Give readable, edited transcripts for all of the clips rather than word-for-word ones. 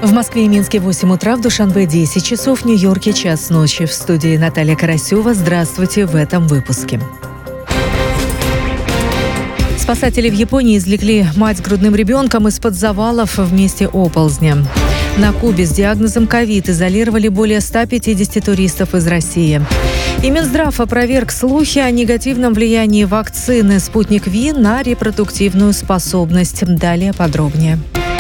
В Москве и Минске 8 утра, в Душанбе 10 часов, в Нью-Йорке час ночи. В студии Наталья Карасева. Здравствуйте в этом выпуске. Спасатели в Японии извлекли мать с грудным ребенком из-под завалов в месте оползня. На Кубе с диагнозом ковид изолировали более 150 туристов из России. И Минздрав опроверг слухи о негативном влиянии вакцины «Спутник Ви» на репродуктивную способность. Далее подробнее.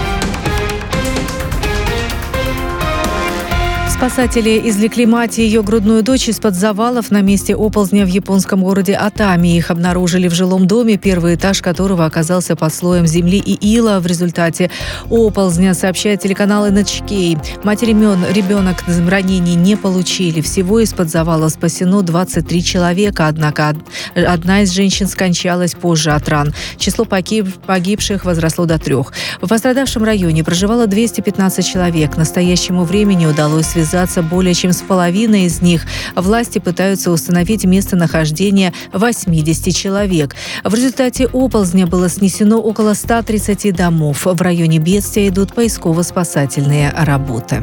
Спасатели извлекли мать и ее грудную дочь из-под завалов на месте оползня в японском городе Атами. Их обнаружили в жилом доме, первый этаж которого оказался под слоем земли и ила в результате оползня, сообщает телеканал NHK. Мать и ребенок ранений не получили. Всего из-под завала спасено 23 человека, однако одна из женщин скончалась позже от ран. Число погибших возросло до 3. В пострадавшем районе проживало 215 человек. К настоящему времени удалось связаться более чем с половиной из них. Власти пытаются установить местонахождение 80 человек. В результате оползня было снесено около 130 домов. В районе бедствия идут поисково-спасательные работы.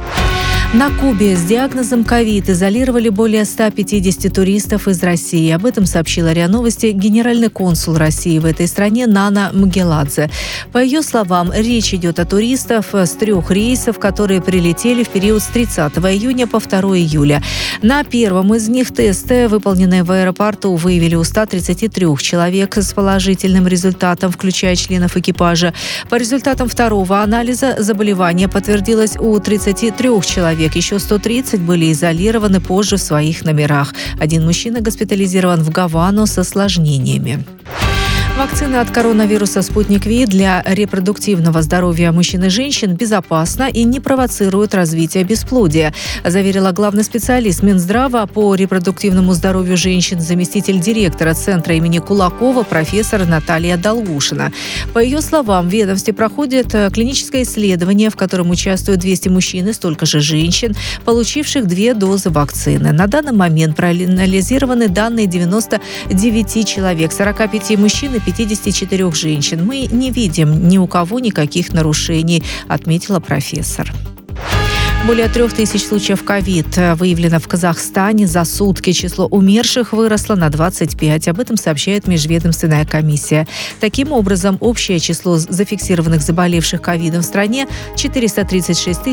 На Кубе с диагнозом ковид изолировали более 150 туристов из России. Об этом сообщила РИА Новости генеральный консул России в этой стране Нана Мгеладзе. По ее словам, речь идет о туристах с 3 рейсов, которые прилетели в период с 30 июня по 2 июля. На первом из них тесты, выполненные в аэропорту, выявили у 133 человек с положительным результатом, включая членов экипажа. По результатам второго анализа заболевание подтвердилось у 33 человек. Еще 130 были изолированы позже в своих номерах. Один мужчина госпитализирован в Гавану с осложнениями. Вакцина от коронавируса «Спутник Ви» для репродуктивного здоровья мужчин и женщин безопасна и не провоцирует развитие бесплодия, заверила главный специалист Минздрава по репродуктивному здоровью женщин, заместитель директора Центра имени Кулакова, профессор Наталья Долгушина. По ее словам, в ведомстве проходит клиническое исследование, в котором участвуют 200 мужчин и столько же женщин, получивших 2 дозы вакцины. На данный момент проанализированы данные 99 человек, 45 мужчин и 54 женщин. Мы не видим ни у кого никаких нарушений, отметила профессор. Более 3000 случаев ковид выявлено в Казахстане за сутки. Число умерших выросло на 25. Об этом сообщает межведомственная комиссия. Таким образом, общее число зафиксированных заболевших ковидом в стране 436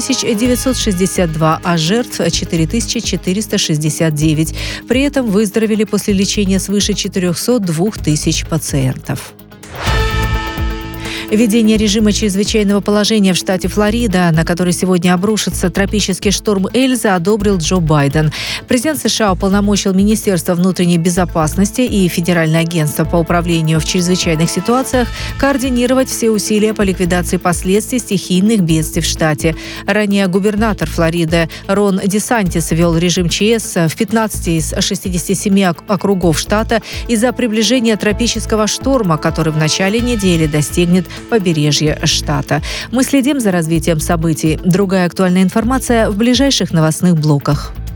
962, а жертв 4469. При этом выздоровели после лечения свыше 402 тысяч пациентов. Введение режима чрезвычайного положения в штате Флорида, на который сегодня обрушится тропический шторм Эльза, одобрил Джо Байден. Президент США уполномочил Министерство внутренней безопасности и Федеральное агентство по управлению в чрезвычайных ситуациях координировать все усилия по ликвидации последствий стихийных бедствий в штате. Ранее губернатор Флориды Рон Десантис ввел режим ЧС в 15 из 67 округов штата из-за приближения тропического шторма, который в начале недели достигнет побережье штата. Мы следим за развитием событий. Другая актуальная информация в ближайших новостных блоках.